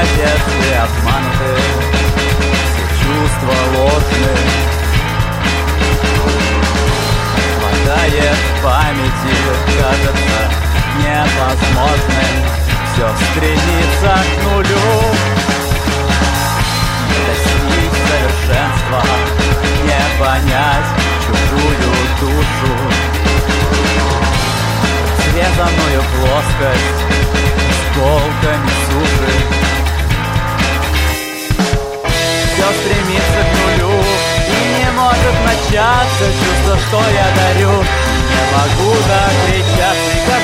детстве обмануты, все чувства ложны. Хватает памяти, кажется невозможным все стремится к нулю. Не достичь совершенства, не понять чужую душу, срезанную плоскость с колками суши. Все стремится к нулю, и не может начаться чувство, что я дарю. Не могу докричаться.